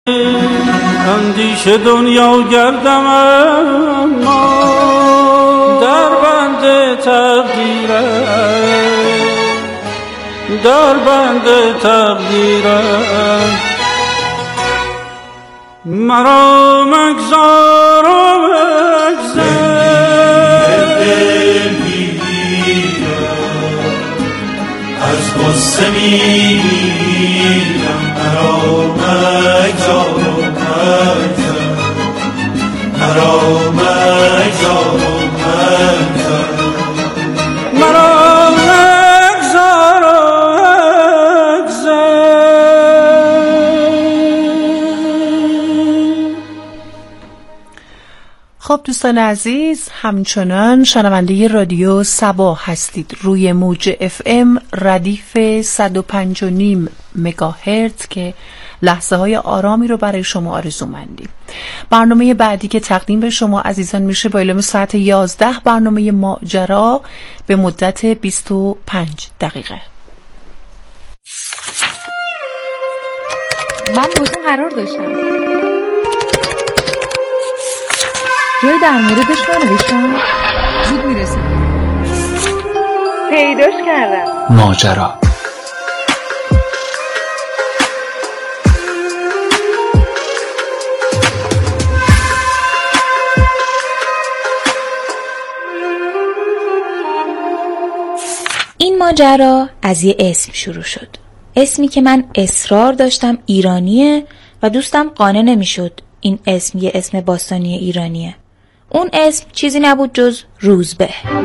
اندیشه دنیا گردم اما در بند تقدیره، در بند تقدیره. مرا مگذار و مگذر از غصه میمیرم. مرا مگذار و مگذر، مرا مگذار و مگذر، مرا مگذار و مگذر. خب دوستان عزیز، همچنان شنونده رادیو صبا هستید روی موج FM ردیف 105.5 مگاهرتز که لحظه های آرامی رو برای شما آرزومندیم. برنامه بعدی که تقدیم به شما عزیزان میشه با اعلام ساعت 11 برنامه ماجرا به مدت 25 دقیقه. من باتون قرار داشتم جای در موردش ننوشتم، زود میرسم. پیداش کردم. ماجرا. این ماجرا از یه اسم شروع شد. اسمی که من اصرار داشتم ایرانیه و دوستم قانع نمیشد این اسم یه اسم باستانی ایرانیه. اون اسم چیزی نبود جز روزبه.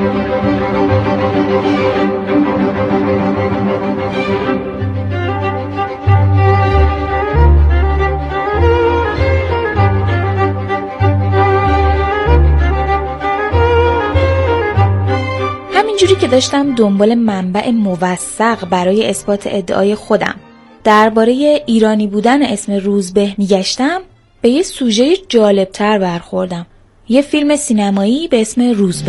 همینجوری که داشتم دنبال منبع موثق برای اثبات ادعای خودم درباره ایرانی بودن اسم روزبه میگشتم، به یه سوژه جالبتر برخوردم. یه فیلم سینمایی به اسم روزبه.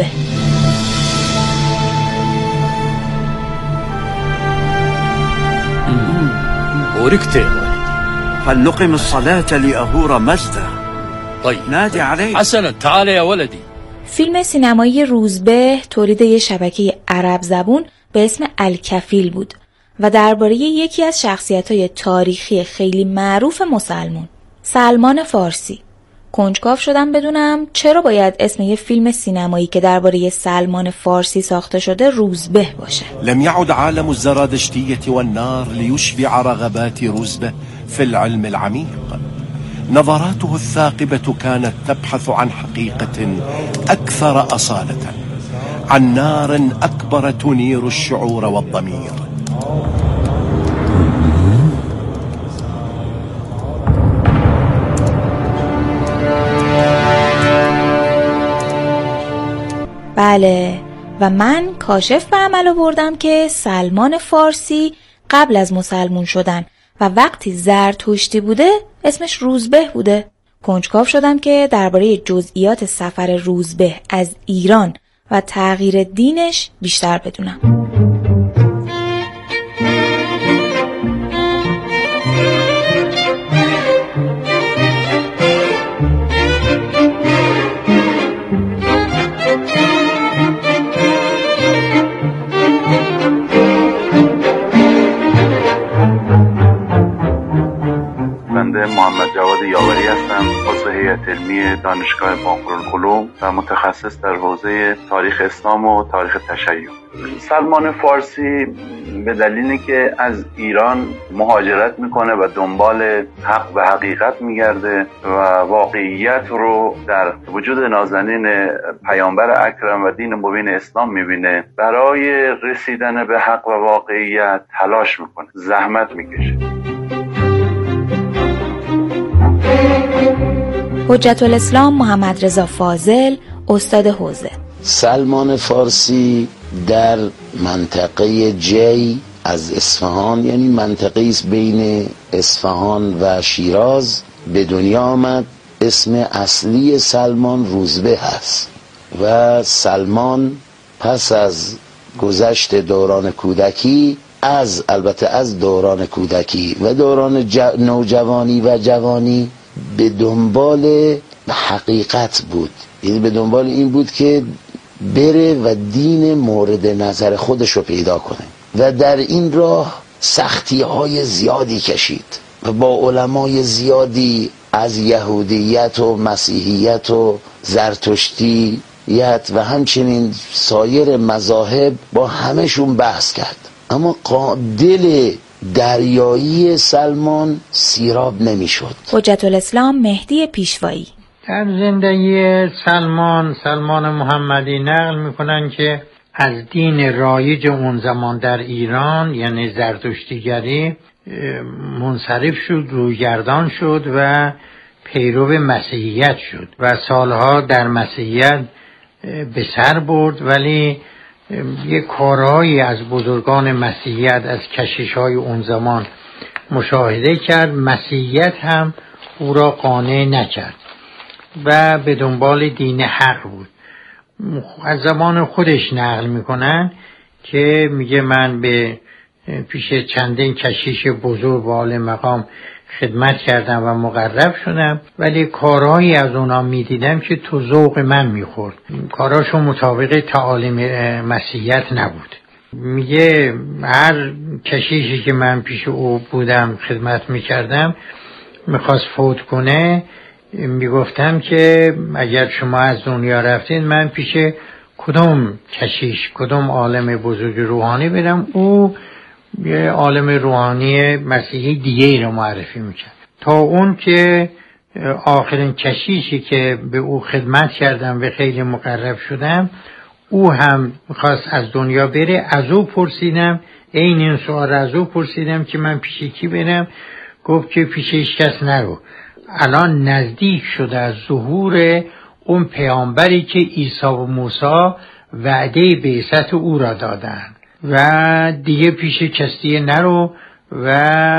بوركت يا ولدي. فلنقم الصلاة لأهور مزدة. طيب نادي عليه. حسنا تعال يا ولدي. فیلم سینمایی روزبه تولید یه شبکه عرب زبون به اسم الکفیل بود و درباره یکی از شخصیت‌های تاریخی خیلی معروف مسلمان، سلمان فارسی. کنجکاو شدم بدونم چرا باید اسم یه فیلم سینمایی که درباره سلمان فارسی ساخته شده روزبه باشه. لم يعد عالم الزرادشتية والنار ليشبع رغبات روزبه في العلم العميق. نظراته الثاقبة كانت تبحث عن حقيقة أكثر أصالة، عن نار أكبر تنير الشعور والضمير. بله، و من کاشف به عمل آوردم که سلمان فارسی قبل از مسلمون شدن و وقتی زرتشتی بوده اسمش روزبه بوده. کنجکاو شدم که درباره جزئیات سفر روزبه از ایران و تغییر دینش بیشتر بدونم. محمد جواد یاوری هستم، عضو هیئت علمی دانشگاه باقرالعلوم و متخصص در حوزه تاریخ اسلام و تاریخ تشیع. سلمان فارسی به دلیلی که از ایران مهاجرت میکنه و دنبال حق و حقیقت میگرده و واقعیت رو در وجود نازنین پیامبر اکرم و دین مبین اسلام میبینه، برای رسیدن به حق و واقعیت تلاش میکنه، زحمت میکشه. حجت الاسلام محمد رضا فاضل، استاد حوزه. سلمان فارسی در منطقه جی از اصفهان، یعنی منطقه است بین اصفهان و شیراز، به دنیا آمد. اسم اصلی سلمان روزبه هست و سلمان پس از گذشت دوران کودکی البته از دوران کودکی و دوران نوجوانی و جوانی به دنبال حقیقت بود. یعنی به دنبال این بود که بره و دین مورد نظر خودش رو پیدا کنه و در این راه سختی های زیادی کشید و با علمای زیادی از یهودیت و مسیحیت و زرتشتیت و همچنین سایر مذاهب با همشون بحث کرد، اما دل دریایی سلمان سیراب نمیشد. حجت الاسلام مهدی پیشوایی در زندگی سلمان محمدی نقل میکنن که از دین رایج اون زمان در ایران یعنی زرتشتیگری منصرف شد، رویگردان شد و پیرو مسیحیت شد و سالها در مسیحیت به سر برد، ولی یک کارهایی از بزرگان مسیحیت از کشیش‌های اون زمان مشاهده کرد. مسیحیت هم او را قانع نکرد و به دنبال دین حق بود. از زمان خودش نقل میکنن که میگه من به پیش چندین کشیش بزرگ و عالی مقام خدمت کردم و مقرب شدم، ولی کارهایی از اونا میدیدم که تو ذوق من میخورد، کارهاشون مطابق تعالیم مسیحیت نبود. میگه هر کشیشی که من پیش او بودم خدمت میکردم میخواست فوت کنه، میگفتم که اگر شما از دنیا رفتین من پیش کدوم کشیش کدوم عالم بزرگ روحانی برم، او یه عالم روحانی مسیحی دیگه ای رو معرفی میکرد، تا اون که آخرین کشیشی که به او خدمت کردم و خیلی مقرب شدم او هم میخواست از دنیا بره. از او پرسیدم، این سوال از او پرسیدم که من پیش کی برم، گفت که پیش هیچ کس نرو، الان نزدیک شده از ظهور اون پیامبری که عیسی و موسی وعده بعثت او را دادن و دیگه پیش کسی نرو و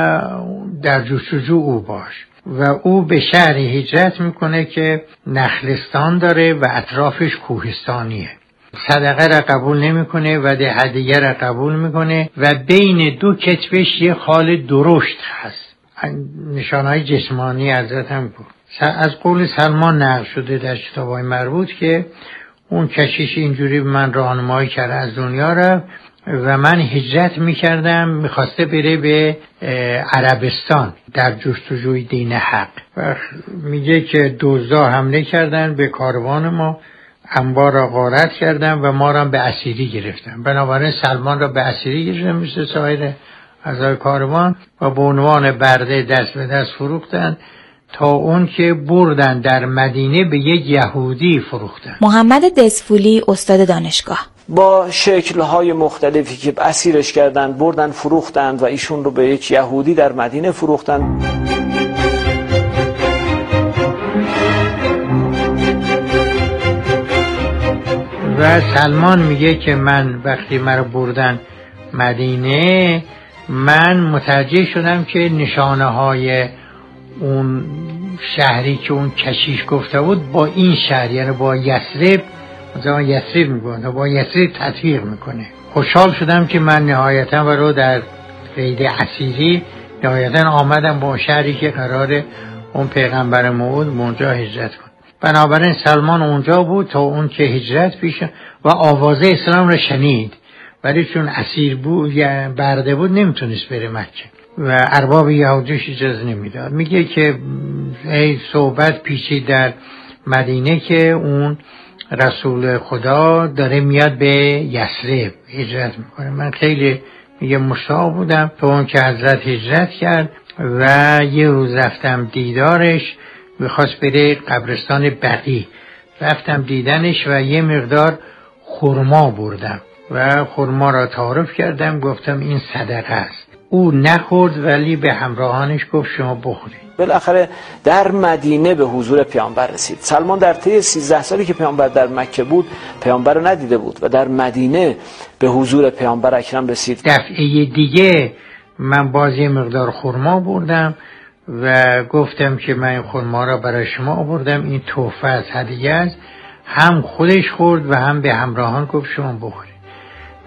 در جستجو او باش. و او به شهر هجرت میکنه که نخلستان داره و اطرافش کوهستانیه. صدقه را قبول نمیکنه و ده هدیه را قبول میکنه و بین دو کتفش یه خال درشت هست، نشانهای جسمانی حضرت هم بود. از قول سلمان نقل شده در کتاب‌های مربوط که اون کشیش اینجوری به من راهنمایی کرد از دنیا رفت و من هجرت میکردم، میخواسته بره به عربستان در جستجوی دین حق و میگه که دزدا حمله کردن به کاروان ما، انبار را غارت کردن و ما را به اسیری گرفتن. بنابراین سلمان را به اسیری گرفتن مثل سایر اعضای کاروان و به عنوان برده دست به دست فروختن تا اون که بردن در مدینه به یک یهودی فروختن. محمد دسفولی استاد دانشگاه با شکل‌های مختلفی که اسیرش کردن بردن فروختند و ایشون رو به یک یهودی در مدینه فروختند. و سلمان میگه که من وقتی مرا بردن مدینه من متوجه شدم که نشانه های اون شهری که اون کشیش گفته بود با این شهر یعنی با یثرب، مثلا یثرب میگه با یثرب تطبیق میکنه. خوشحال شدم که من نهایتا و رو در قید اسیری نهایتا آمدم با شهری که قرار اون پیغمبر موعود اونجا هجرت کنه. بنابراین سلمان اونجا بود تا اون که هجرت پیش و آوازه اسلام را شنید، ولی چون اسیر بود یا برده بود نمیتونست بره مکه و ارباب یهودیش اجازه نمیداد. میگه که ای صحبت پیچید در مدینه که اون رسول خدا داره میاد به یثرب هجرت میکنه. من خیلی میگه مشتاق بودم تا اون که حضرت هجرت کرد و یه روز رفتم دیدارش، میخواست بره قبرستان بقیع، رفتم دیدنش و یه مقدار خرما بردم و خرما را تعارف کردم، گفتم این صدقه است. او نخورد ولی به همراهانش گفت شما بخورید. بالاخره در مدینه به حضور پیامبر رسید. سلمان در طی 13 سالی که پیامبر در مکه بود پیامبر رو ندیده بود و در مدینه به حضور پیامبر اکرم رسید. دفعه دیگه من باز یه مقدار خرما بردم و گفتم که من این خرما را برای شما آوردم، این تحفه از هدیه است. هم خودش خورد و هم به همراهان گفت شما بخورید.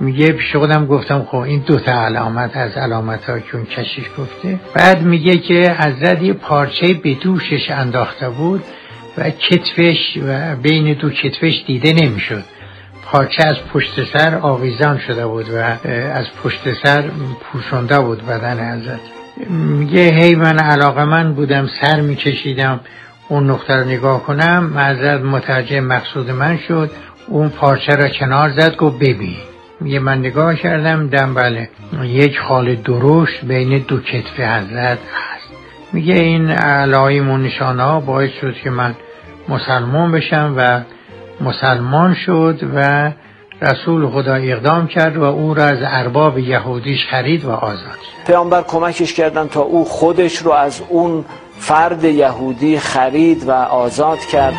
میگه پیش خودم گفتم خب این دوتا علامت از علامت ها که اون کشیش گفته. بعد میگه که حضرت یه پارچه به دوشش انداخته بود و کتفش و بین دو کتفش دیده نمیشد. پارچه از پشت سر آویزان شده بود و از پشت سر پوشونده بود بدن حضرت. میگه هی من علاقه‌مند بودم، سر میکشیدم اون نقطه رو نگاه کنم. حضرت متوجه مقصود من شد، اون پارچه را کنار زد، گفت ببین. میگه من نگاه کردم، دم بله یک خال درشت بین دو کتف حضرت هست. میگه این علائم و نشانه ها باعث شد که من مسلمان بشم و مسلمان شد و رسول خدا اقدام کرد و او را از ارباب یهودیش خرید و آزاد کرد. پیامبر کمکش کردن تا او خودش رو از اون فرد یهودی خرید و آزاد کرد.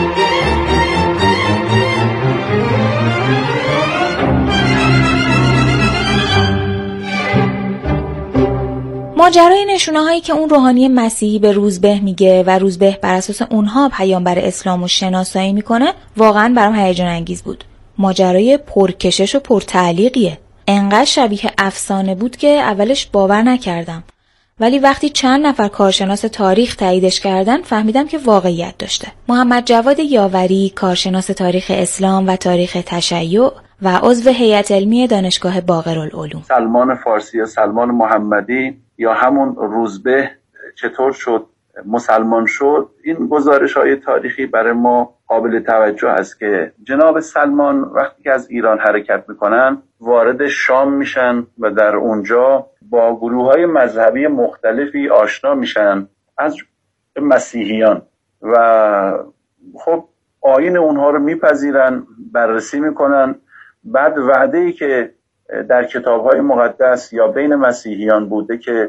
ماجرای نشونه هایی که اون روحانی مسیحی به روزبه میگه و روزبه بر اساس اونها پیامبر اسلام رو شناسایی میکنه واقعا برام هیجان انگیز بود. ماجرای پرکشش و پرتعلیقیه. انقدر شبیه افسانه بود که اولش باور نکردم، ولی وقتی چند نفر کارشناس تاریخ تاییدش کردن فهمیدم که واقعیت داشته. محمد جواد یاوری، کارشناس تاریخ اسلام و تاریخ تشیع و عضو هیئت علمی دانشگاه باقرالعلوم. سلمان فارسی یا سلمان محمدی یا همون روزبه چطور شد مسلمان شد، این گزارش‌های تاریخی برای ما قابل توجه است که جناب سلمان وقتی که از ایران حرکت میکنن وارد شام میشن و در اونجا با گروه‌های مذهبی مختلفی آشنا میشن از مسیحیان و خب آیین اونها رو میپذیرن، بررسی میکنن. بعد وعده‌ای که در کتاب‌های مقدس یا بین مسیحیان بوده که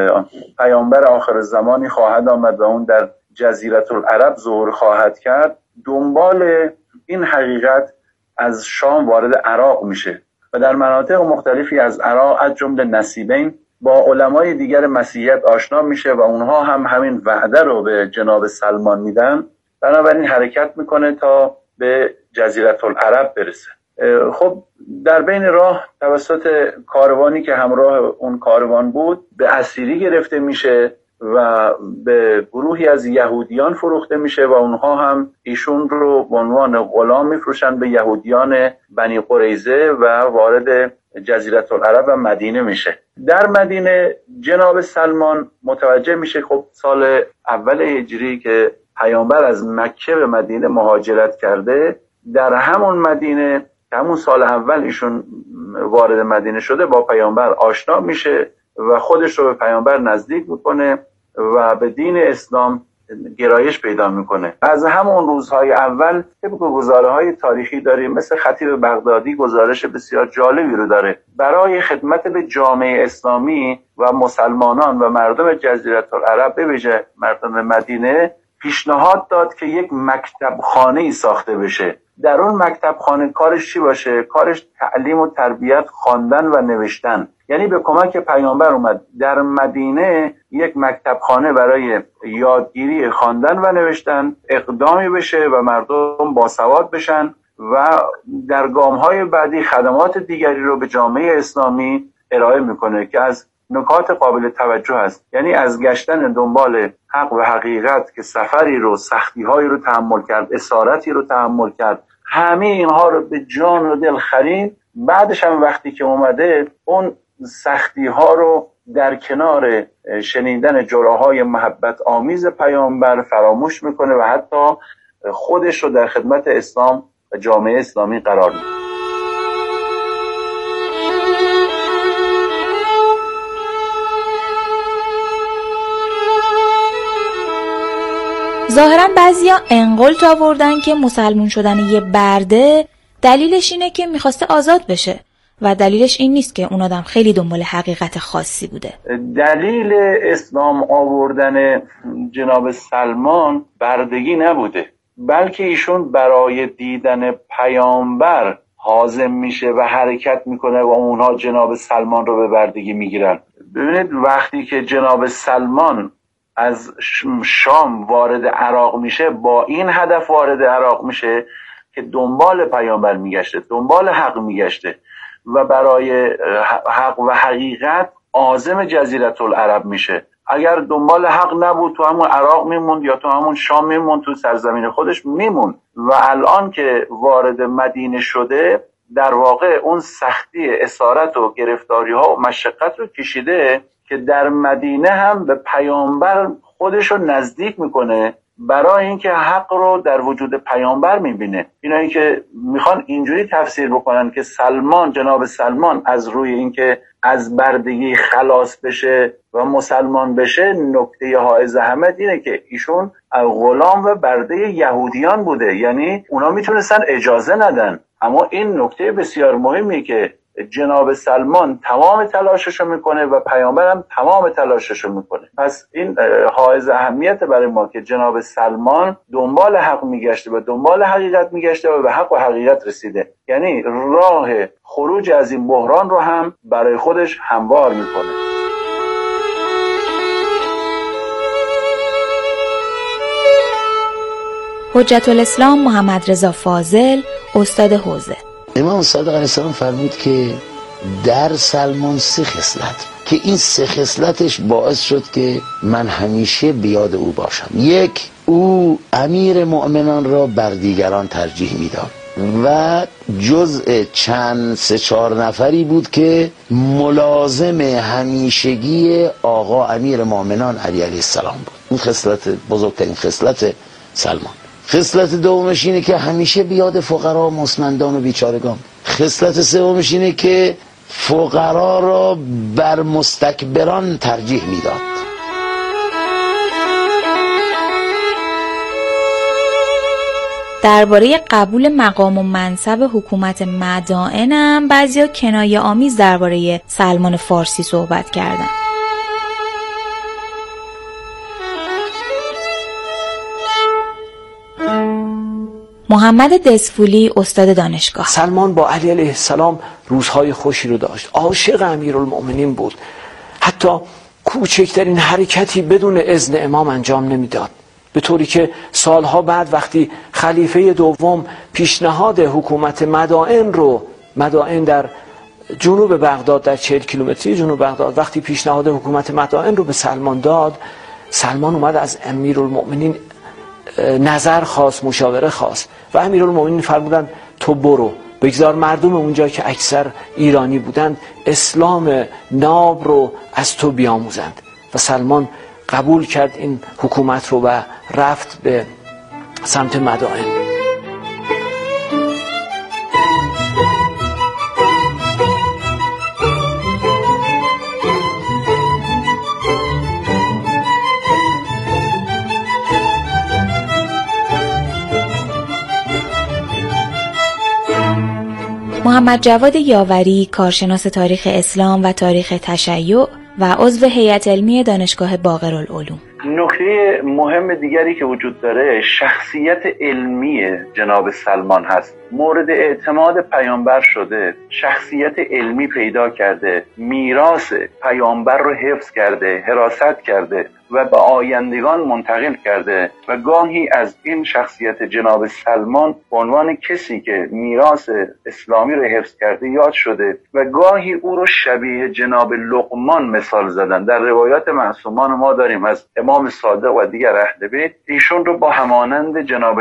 پیامبر آخر زمانی خواهد آمد و اون در جزیره العرب ظهور خواهد کرد، دنبال این حقیقت از شام وارد عراق میشه و در مناطق مختلفی از عراق از جمله نصیبین با علمای دیگر مسیحیت آشنا میشه و اونها هم همین وعده رو به جناب سلمان میدن. بنابراین حرکت میکنه تا به جزیره العرب برسه. خب در بین راه توسط کاروانی که همراه اون کاروان بود به اسیری گرفته میشه و به گروهی از یهودیان فروخته میشه و اونها هم ایشون رو به عنوان غلام میفروشن به یهودیان بنی قریظه و وارد جزیره العرب و مدینه میشه. در مدینه جناب سلمان متوجه میشه خب سال اول هجری که پیامبر از مکه به مدینه مهاجرت کرده، در همون مدینه همون سال اول ایشون وارد مدینه شده، با پیامبر آشنا میشه و خودش رو به پیامبر نزدیک میکنه و به دین اسلام گرایش پیدا میکنه. از همون روزهای اول طبق گزاره‌های تاریخی داریم، مثل خطیب بغدادی گزارش بسیار جالبی رو داره. برای خدمت به جامعه اسلامی و مسلمانان و مردم جزیره العرب به ویژه مردم مدینه پیشنهاد داد که یک مکتب خانه‌ای ساخته بشه. در اون مکتب خانه کارش چی باشه؟ کارش تعلیم و تربیت، خواندن و نوشتن. یعنی به کمک پیامبر اومد در مدینه یک مکتب خانه برای یادگیری خواندن و نوشتن اقدامی بشه و مردم باسواد بشن و در گام‌های بعدی خدمات دیگری رو به جامعه اسلامی ارائه میکنه که از نکات قابل توجه است. یعنی از گشتن دنبال حق و حقیقت که سفری رو، سختی‌هایی رو تحمل کرد، اسارتی رو تحمل کرد، همه اینها رو به جان و دل خرید. بعدش هم وقتی که اومده اون سختی‌ها رو در کنار شنیدن جرعه‌های محبت آمیز پیامبر فراموش میکنه و حتی خودش رو در خدمت اسلام و جامعه اسلامی قرار میده. ظاهرا بعضیا انقلت آوردن که مسلمون شدن یه برده دلیلش اینه که میخواسته آزاد بشه و دلیلش این نیست که اون آدم خیلی دنبال حقیقت خاصی بوده. دلیل اسلام آوردن جناب سلمان بردگی نبوده، بلکه ایشون برای دیدن پیامبر حازم میشه و حرکت میکنه و اونها جناب سلمان رو به بردگی میگیرن. ببینید وقتی که جناب سلمان از شام وارد عراق میشه، با این هدف وارد عراق میشه که دنبال پیامبر میگشته، دنبال حق میگشته و برای حق و حقیقت عازم جزیره العرب میشه. اگر دنبال حق نبود تو همون عراق میموند یا تو همون شام میموند، تو سرزمین خودش میموند. و الان که وارد مدینه شده در واقع اون سختی اسارت و گرفتاری ها و مشقت رو کشیده که در مدینه هم به پیامبر خودش رو نزدیک میکنه برای اینکه حق رو در وجود پیامبر میبینه. اینایی که میخوان اینجوری تفسیر بکنن که سلمان، جناب سلمان از روی اینکه از بردگی خلاص بشه و مسلمان بشه، نکته حائز اهمیت اینه که ایشون غلام و برده یهودیان بوده، یعنی اونا میتونستن اجازه ندن. اما این نکته بسیار مهمیه که جناب سلمان تمام تلاششو میکنه و پیامبر هم تمام تلاششو میکنه. پس این حائز اهمیت برای ما که جناب سلمان دنبال حق میگشته و دنبال حقیقت میگشته و به حق و حقیقت رسیده، یعنی راه خروج از این بحران رو هم برای خودش هموار میکنه. حجت الاسلام محمد رضا فاضل، استاد حوزه. امام صادق علیه السلام فرمود که در سلمان 3 خصلت که این 3 خصلتش باعث شد که من همیشه بیاد او باشم. 1، او امیر مؤمنان را بر دیگران ترجیح میداد و جزء چند 3-4 نفری بود که ملازم همیشگی آقا امیر مؤمنان علی علیه السلام بود. این خصلت، بزرگترین خصلت سلمان. خصلت دومش اینه که همیشه بیاد فقرا، مستمندان و بیچارگان. خصلت سومش اینه که فقرا را بر مستکبران ترجیح میداد. درباره قبول مقام و منصب حکومت مدائن هم بعضیا کنایه آمیز درباره سلمان فارسی صحبت کردن. محمد دسفولی، استاد دانشگاه. سلمان با علی علیه السلام روزهای خوشی رو داشت، عاشق امیرالمؤمنین بود، حتی کوچکترین حرکتی بدون اذن امام انجام نمیداد، به طوری که سالها بعد وقتی خلیفه دوم پیشنهاد حکومت مدائن در جنوب بغداد، در 40 کیلومتری جنوب بغداد، وقتی پیشنهاد حکومت مدائن رو به سلمان داد، سلمان اومد از امیرالمؤمنین نظر خواست، مشاوره خواست و امیرالمؤمنین فرمودند تو برو، بگذار مردم اونجا که اکثر ایرانی بودند اسلام ناب رو از تو بیاموزند. و سلمان قبول کرد این حکومت رو و رفت به سمت مدائن. محمد جواد یاوری، کارشناس تاریخ اسلام و تاریخ تشیع و عضو هیئت علمی دانشگاه باقرالعلوم. نکته مهم دیگری که وجود داره شخصیت علمی جناب سلمان هست. مورد اعتماد پیامبر شده، شخصیت علمی پیدا کرده، میراث پیامبر رو حفظ کرده، حراست کرده و به آیندگان منتقل کرده و گاهی از این شخصیت جناب سلمان به عنوان کسی که میراث اسلامی رو حفظ کرده یاد شده و گاهی او رو شبیه جناب لقمان مثال زدن. در روایات معصومان ما داریم از امام صادق و دیگر اهل بیت، ایشون رو با همانند جناب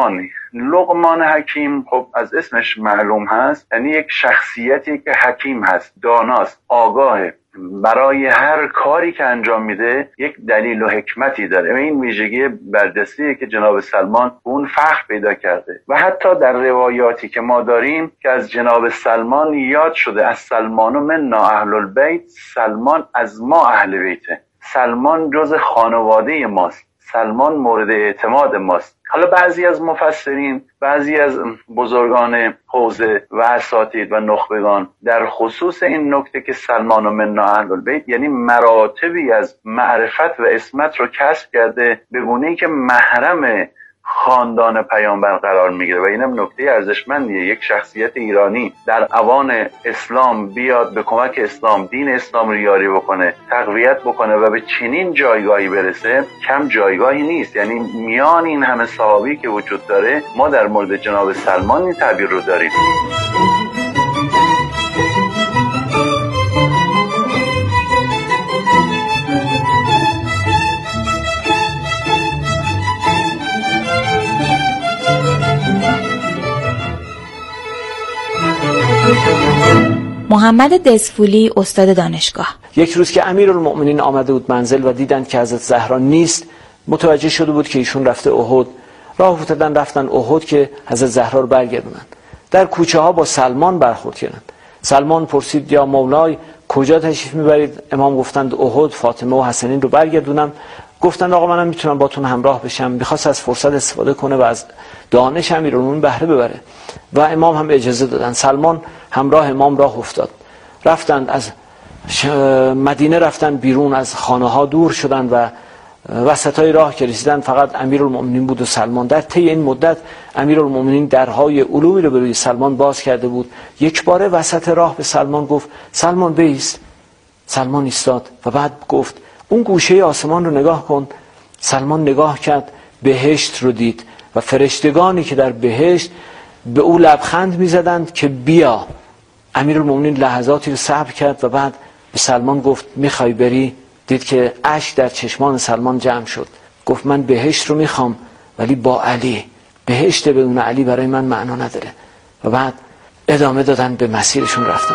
لقمان حکیم، خب از اسمش معلوم هست، یعنی یک شخصیتی که حکیم هست، داناست، آگاهه، برای هر کاری که انجام میده یک دلیل و حکمتی داره. این ویژگی برجسته‌ایه که جناب سلمان اون فخر پیدا کرده و حتی در روایاتی که ما داریم که از جناب سلمان یاد شده، از سلمان و منا اهل البیت، سلمان از ما اهل بیته، سلمان جز خانواده ماست، سلمان مورد اعتماد ماست. حالا بعضی از مفسرین، بعضی از بزرگان حوزه و اساتید و نخبگان در خصوص این نکته که سلمان و منا اهل البیت یعنی مراتبی از معرفت و عصمت رو کسب کرده به گونه‌ای که محرم خاندان پیامبر قرار میگیره و اینم نکته ارزشمندیه. یک شخصیت ایرانی در اوان اسلام بیاد به کمک اسلام دین اسلام رو یاری بکنه، تقویت بکنه و به چنین جایگاهی برسه، کم جایگاهی نیست. یعنی میان این همه صحابی که وجود داره ما در مورد جناب سلمان این تعبیر رو داریم. محمد دزفولی، استاد دانشگاه: یک روز که امیرالمؤمنین آمده بود منزل و دیدند که حضرت زهرا نیست، متوجه شده بود که ایشون رفته احد. راه افتادن رفتن احد که حضرت زهرا رو برگردونن. در کوچه ها با سلمان برخورد کردند. سلمان پرسید یا مولای کجا تشریف میبرید؟ امام گفتند احد، فاطمه و حسنین رو برگردونم. گفتند آقا منم میتونم باتون همراه بشم. میخواست از فرصت استفاده کنه و از دانش امیرالمومنین بهره ببره و امام هم اجازه دادن. سلمان همراه امام راه افتاد. رفتند از مدینه، رفتن بیرون، از خانه ها دور شدن و وسطای راه که رسیدن فقط امیرالمؤمنین بود و سلمان. در طی این مدت امیرالمؤمنین درهای علومی رو به روی سلمان باز کرده بود. یک باره وسط راه به سلمان گفت سلمان بایست. سلمان ایستاد و بعد گفت اون گوشه آسمان رو نگاه کن. سلمان نگاه کرد، بهشت رو دید و فرشتگانی که در بهشت به او لبخند می‌زدند که بیا. امیرالمؤمنین لحظاتی رو صبر کرد و بعد به سلمان گفت میخوای بری؟ دید که اشک در چشمان سلمان جمع شد. گفت من بهشت رو میخوام ولی با علی. بهشت بدون علی برای من معنا نداره. و بعد ادامه دادن، به مسیرشون رفتن.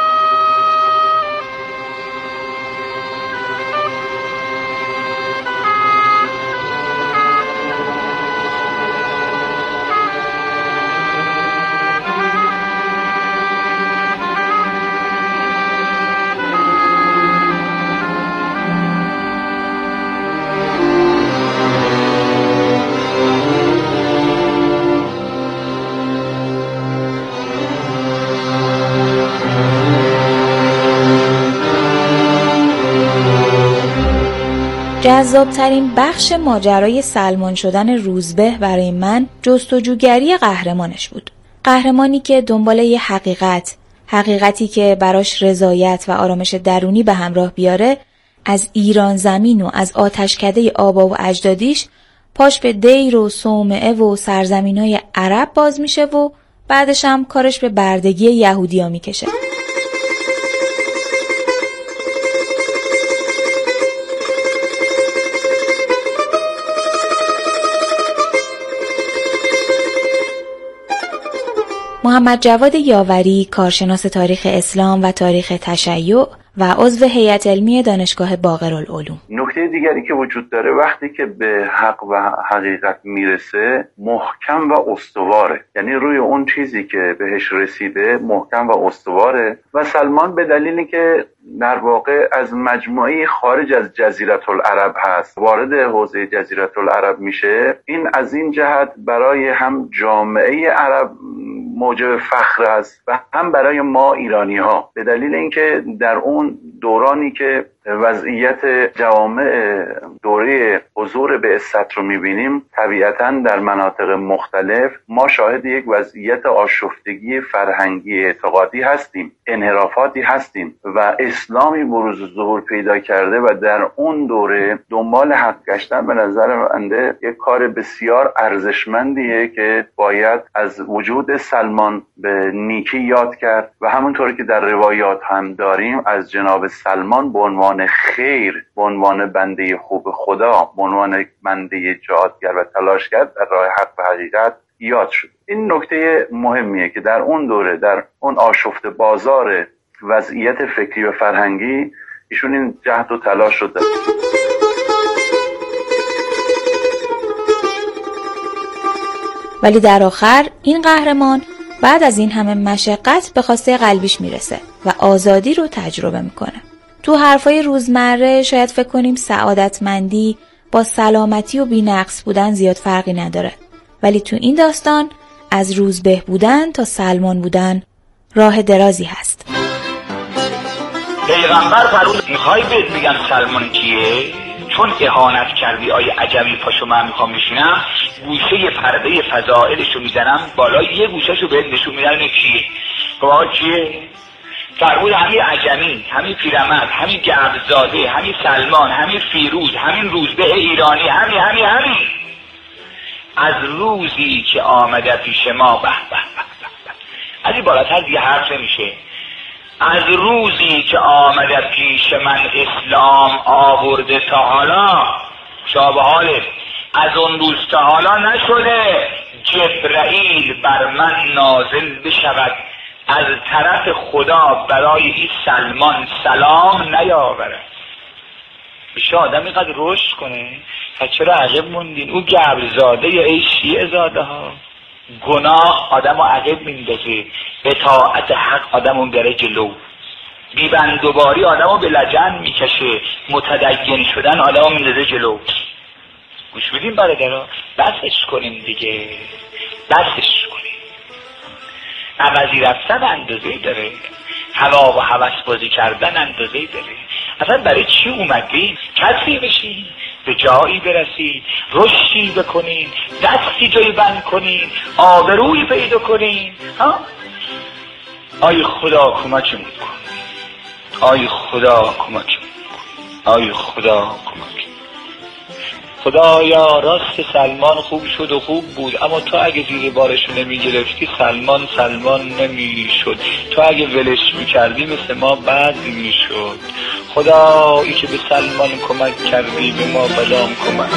جذابترین بخش ماجرای سلمان شدن روزبه برای من جستجوگری قهرمانش بود. قهرمانی که دنبال یه حقیقتی که براش رضایت و آرامش درونی به همراه بیاره، از ایران زمین و از آتشکده آبا و اجدادیش پاش به دیر و صومعه و سرزمینای عرب باز میشه و بعدش هم کارش به بردگی یهودیا میکشه. محمد جواد یاوری، کارشناس تاریخ اسلام و تاریخ تشیع و عضو هیئت علمی دانشگاه باقرالعلوم: نکته دیگری که وجود داره وقتی که به حق و حقیقت میرسه محکم و استواره، یعنی روی اون چیزی که بهش رسیده محکم و استواره. و سلمان به دلیلی که در واقع از مجموعه خارج از جزیره العرب هست وارد حوزه جزیره العرب میشه، این از این جهت برای هم جامعه عرب موجب فخر است و هم برای ما ایرانی ها، به دلیل اینکه در اون دورانی که وضعیت جوامع دوره حضور بعثت رو میبینیم، طبیعتاً در مناطق مختلف ما شاهد یک وضعیت آشفتگی فرهنگی اعتقادی هستیم، انحرافاتی هستیم و اسلامی بروز ظهور پیدا کرده و در اون دوره دنبال حق گشتن به نظر بنده یک کار بسیار ارزشمندیه که باید از وجود سلمان به نیکی یاد کرد و همونطور که در روایات هم داریم از جناب سلمان به عنوان خیر، به عنوان بنده خوب خدا، به عنوان بنده جهادگر و تلاشگر در راه حق و حقیقت یاد شد. این نکته مهمیه که در اون دوره، در اون آشفت بازار وضعیت فکری و فرهنگی، ایشون این جهد و تلاش رو داد. ولی در آخر این قهرمان بعد از این همه مشقت به خواسته قلبیش میرسه و آزادی رو تجربه میکنه. تو حرفای روزمره شاید فکر کنیم سعادتمندی با سلامتی و بی‌نقص بودن زیاد فرقی نداره، ولی تو این داستان از روزبه بودن تا سلمان بودن راه درازی هست. پیغمبر فرمود میخوای بهت بگم سلمان کیه؟ چون اهانت کردی آیه عجمی پاشو من میخوام بشینم، گوشه پرده فضائلشو میزنم بالا، یه گوشهشو بهت نشون میدم اینه کیه؟ آقا کیه؟ فرمود همین عجمی، همین پیرمرد، همین گردزاده، همین سلمان، همین فیروز، همین روزبه ایرانی، همین از روزی که آمده پیش ما به از این بالاتر دیگه حرف نمیشه. از روزی که آمده پیش من اسلام آورده تا حالا، شابه حاله، از اون روز تا حالا نشده جبرائیل بر من نازل بشود از طرف خدا برای این سلمان سلام نیاورد. میشه آدم اینقدر رشد کنه تا چرا عقب موندین؟ او گبرزاده یا ای شیعه زاده ها، گناه آدم رو عقب میندازه، اطاعت حق آدم رو بره جلو، بیبندوباری آدم رو به لجن میکشه، متدین شدن آدم رو میندازه جلو. گوش بدیم برادرها، بسش کنیم دیگه، بسش کنیم. عوضی رفتن اندازه‌ای داره، هوا و هوس بازی کردن اندازه‌ای داره. اصلا برای چی اومدین؟ کسی بشین، به جایی برسید، رشدی بکنین، دستی جایی بند کنین، آبرویی پیدا کنین. ها؟ آی خدا کمکمون کن، آی خدا کمکمون کن، آی خدا کمک. خدایا راست سلمان خوب شد و خوب بود، اما تو اگه زیر بارشو نمی گرفتی سلمان نمی شد. تو اگه ولش می کردی مثل ما بد می شد. خدایی که به سلمان کمک کردی به ما بلام کمک.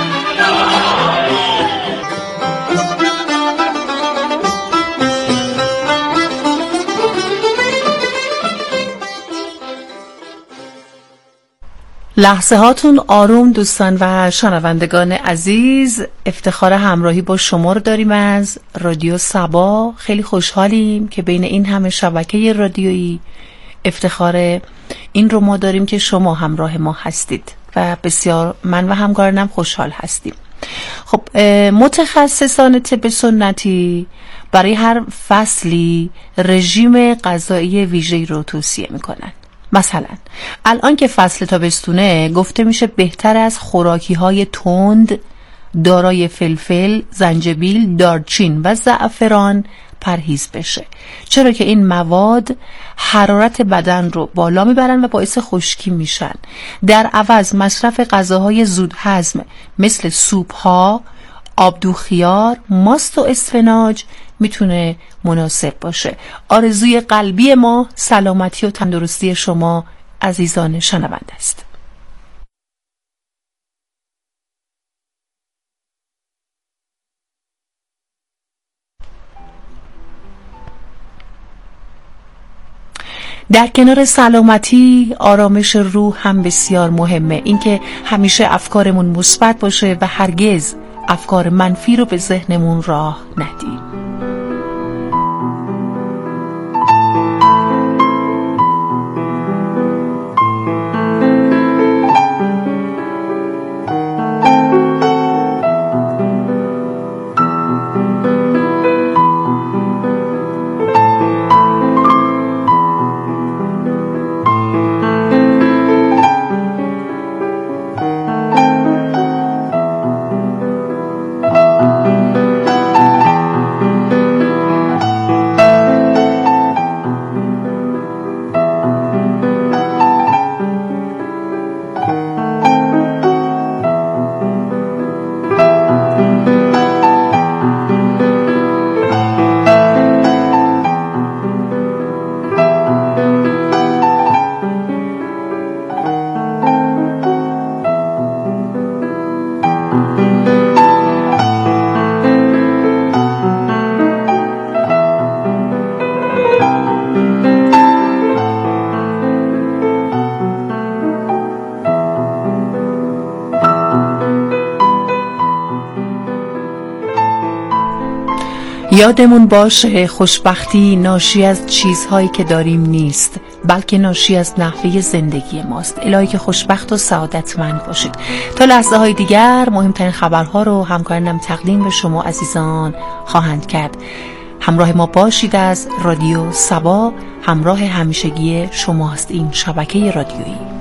لحظه هاتون آروم دوستان و شنوندگان عزیز، افتخار همراهی با شما رو داریم از رادیو صبا. خیلی خوشحالیم که بین این همه شبکه رادیویی افتخار این رو ما داریم که شما همراه ما هستید و بسیار من و همکارانم خوشحال هستیم. خب متخصصان طب سنتی برای هر فصلی رژیم غذایی ویژه‌ای رو توصیه میکنن. مثلا الان که فصل تابستونه گفته میشه بهتر از خوراکی‌های تند دارای فلفل، زنجبیل، دارچین و زعفران پرهیز بشه، چرا که این مواد حرارت بدن رو بالا میبرن و باعث خشکی میشن. در عوض مصرف غذاهای زود هضم مثل سوپ‌ها، آبدوخیار، ماست و اسفناج میتونه مناسب باشه. آرزوی قلبی ما سلامتی و تندرستی شما عزیزان شنونده است. در کنار سلامتی آرامش روح هم بسیار مهمه. اینکه همیشه افکارمون مثبت باشه و هرگز افکار منفی رو به ذهنمون راه ندیم. یادمون باشه خوشبختی ناشی از چیزهایی که داریم نیست، بلکه ناشی از نحوه زندگی ماست. الهی که خوشبخت و سعادتمند باشید. تا لحظه های دیگر مهمترین خبرها رو همکارانم تقدیم به شما عزیزان خواهند کرد. همراه ما باشید. از رادیو صبا همراه همیشگی شماست این شبکه رادیویی.